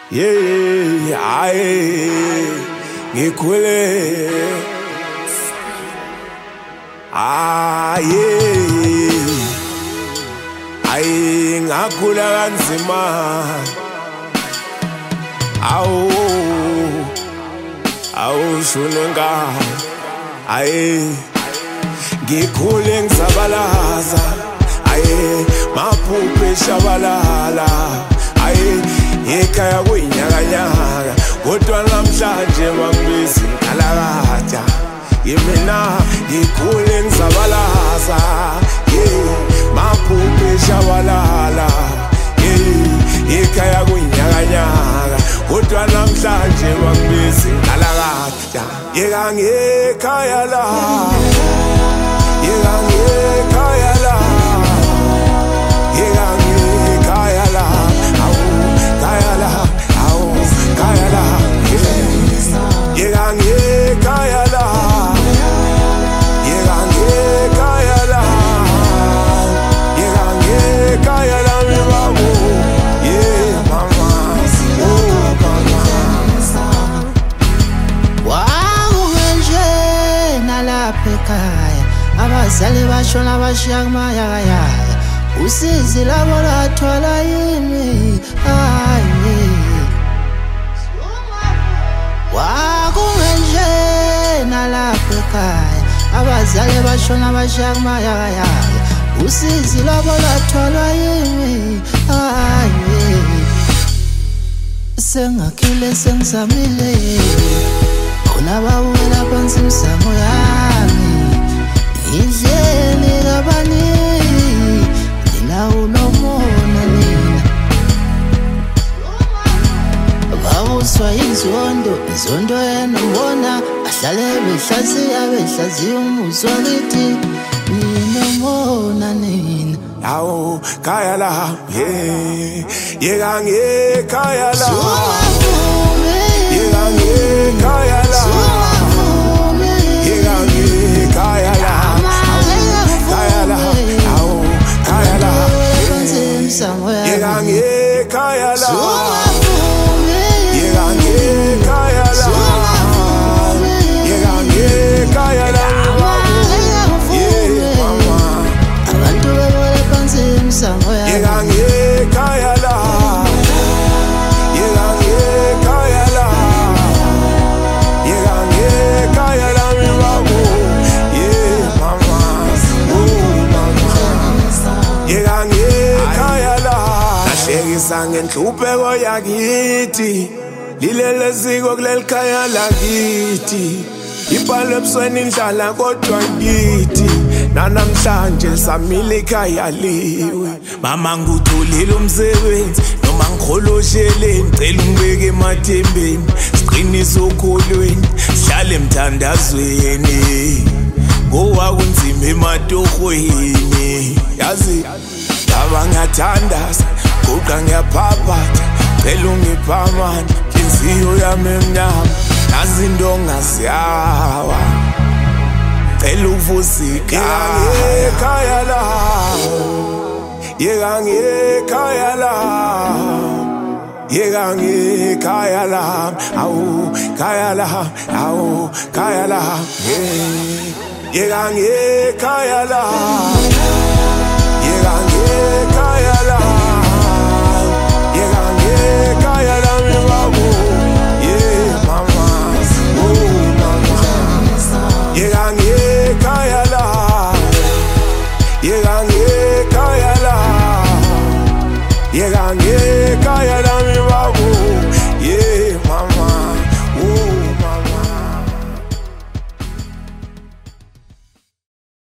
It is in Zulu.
Yeah, aye, ngikhule. Aye, ngakhula kanzima. Awu shune ngani. Aye, ngikhule ngisabalaza. Aye, maphupho eshabalala. Aye, ekhaya kuyinyakanyaka kodwa namhlanje bangibiza inkalakatha. Yimina ngikhule ngisabalaza. Maphupho eshabalala. Ekhaya kuyinyakanyaka kodwa namhlanje bangibiza inkalakatha. Yeka ngekhaya la, yeka ngekhaya la, yeka ngekhaya la. Kaya la, kaya la, yeka ngekhaya la, yeka ngekhaya la, yeka ngekhaya la mi babu, yeah mama, oh mama. Wakungenje nalapha ekhaya, abazali bashona bashiya kumayakayaka, usizi labo lwathwala yini. Wakungenje nalapha ekhaya, abazali bashona bashiya kumayakayaka, usizi labo lwathwala yini. Sengakhile sengisamile, khona bawela phansi imizamo yami, ngidlele kabaningi, ngilawula umona nina. Bawuswa inzondo, inzondo yena ubona, ahlale behlaziya umuzi wakithi, nina umona nina. Awu kaya la, yeka ngekhaya la, yeka ngekhaya la, yeka ngekhaya la, kaya la, awu kaya la, yeka ngekhaya la, yeka ngekhaya la, yeka ngekhaya la. Yeka ngekhaya la, yeka ngekhaya la, yeka ngekhaya la mi babu, yeah mama, oh mama. Yeka ngekhaya la, nahlekisa ngenhlupheko yakithi, lilele siko kuleli khaya lakithi. Ibhalo ebusweni indlala kodwa ngithi, nanamhlanje samile ekhaya liwe. Mama ngutholile umsebenzi noma ngikholosheleni, ngicela ungibeke emathembeni, siqinise okholweni, sihlale emthandazweni. Ngoba kunzima ematohweni, yazi ngaba ngiyathandaza, guqa ngiyaphaphatha, ngicela ungiphe amandla, inhliziyo yami emnyama, nazi into ongaziyawa, cela uvusa ikhaya la, yeka ngekhaya la, yeka ngekhaya la, awu kaya la, awu kaya la, yeka ngekhaya la, yeka ngekhaya la, yeka ngekhaya la mi babu, yeah mama, oh mama. Yeka ngekhaya la, yeka